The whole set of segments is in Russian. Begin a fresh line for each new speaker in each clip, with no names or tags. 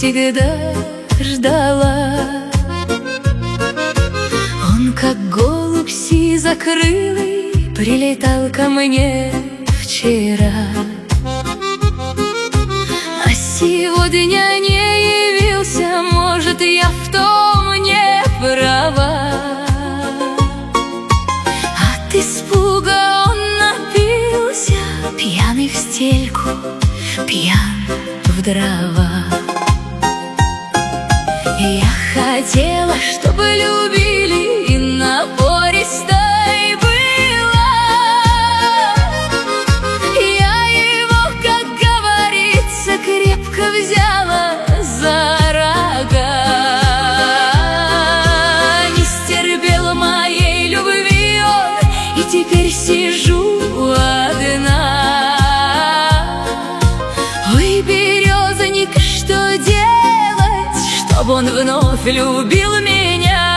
всегда ждала. Он, как голубь сизокрылый, прилетал ко мне вчера, а сегодня не явился. Может, я в том не права. От испуга он напился, пьяный в стельку, пьян в дрова. Я хотела, чтобы любили, и напористой была. Я его, как говорится, крепко взяла за рога. Не стерпел моей любви он, и теперь сижу одна. Ой, березник, что делать, чтоб он вновь любил меня?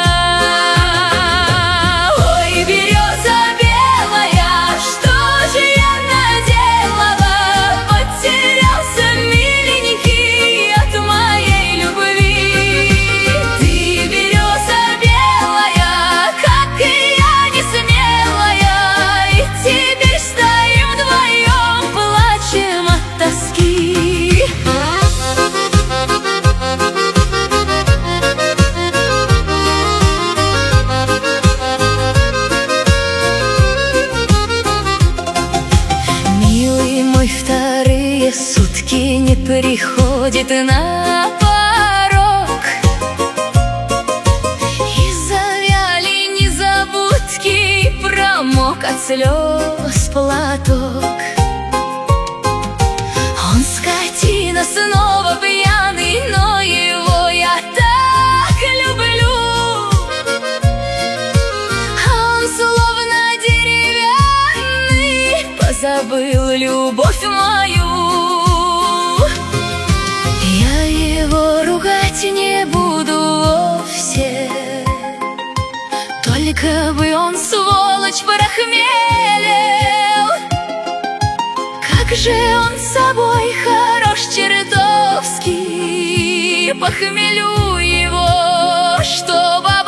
Ой, береза белая, что же я наделала? Потерялся миленький от моей любви. Ты, береза белая, как и я не смелая, и теперь стоим вдвоем, плачем от тоски. Вторые сутки не приходит на порог, и завяли незабудки, и промок от слез платок. Он скотина снова пьяный, но его я так люблю. А он словно деревянный позабыл любовь мою. Я его ругать не буду вовсе, только бы он, сволочь, прохмелел. Как же он собой хорош чертовски, похмелю его, чтоб